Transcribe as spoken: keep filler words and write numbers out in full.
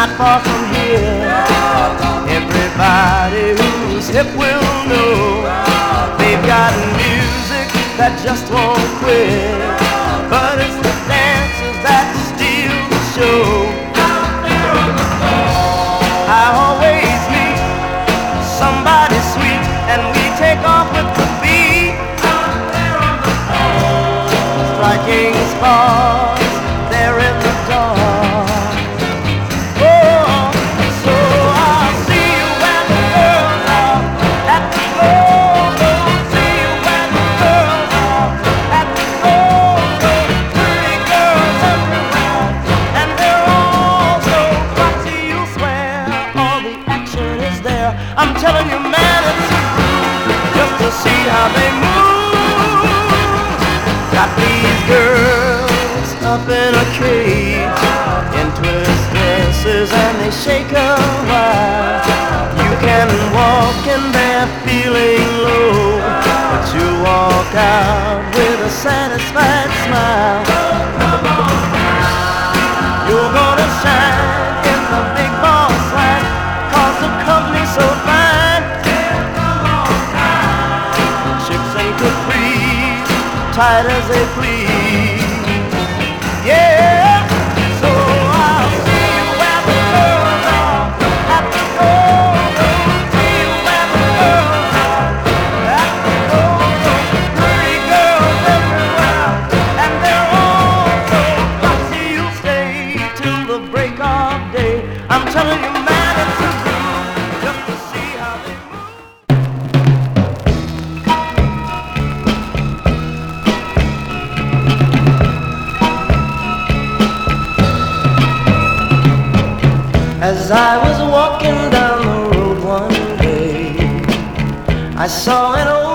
not far from here. Everybody who's hip will know they've got music that just won't quit. But it's the dancers that steal the show. I always meet somebody sweet and we take off with the beat, striking sparks there in the dark. I'm telling you, man, it's a groove just to see how they move. Got these girls up in a cage in twist dresses and they shake a while. You can walk in there feeling low, but you walk out with a satisfied smile. You're gonna shine in the big boss light, 'cause the company's so fine. Chicks ain't capris, tight as they please. Yeah, so I'll see you where the girls are at the go-go. See you where the girls are at the go-go. Pretty girls everywhere, and they're all so foxy. You'll stay till the break of day. I'm telling you, man, it's a groove just to see how they move. As I was walking down the road one day, I saw an old